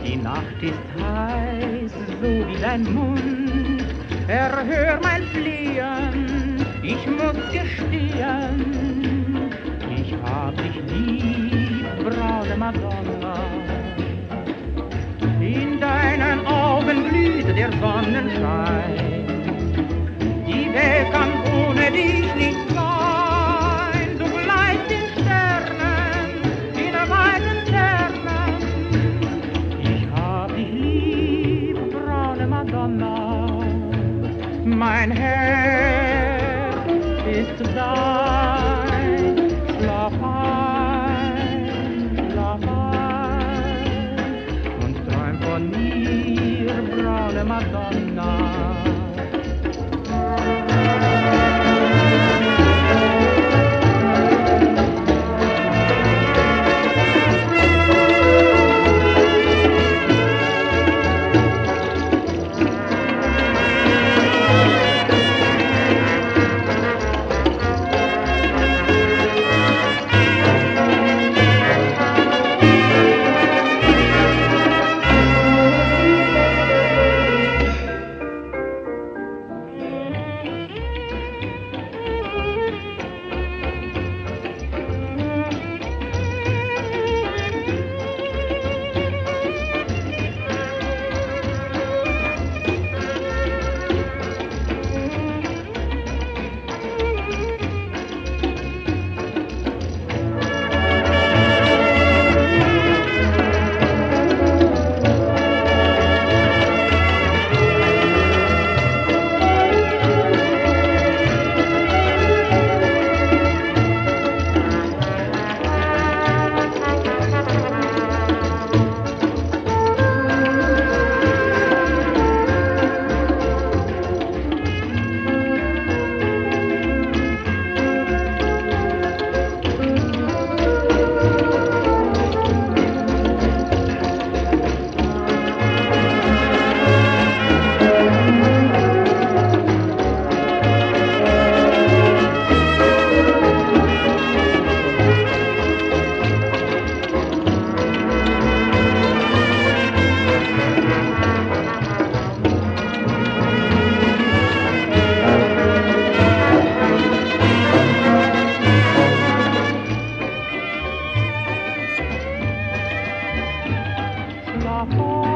Die Nacht ist heiß, so wie dein Mund. Erhör mein Flehen, ich muss gestehen, ich hab dich lieb, braune Madonna. In deinen Augen glüht der Sonnenschein. Die Welt kann ohne dich nicht sein. Du gleichst den Sternen, in weiten Fernen. Ich hab dich lieb, braune Madonna. Mein Herz ist dein. Schlaf ein und träum von mir, braune Madonna. Schlaf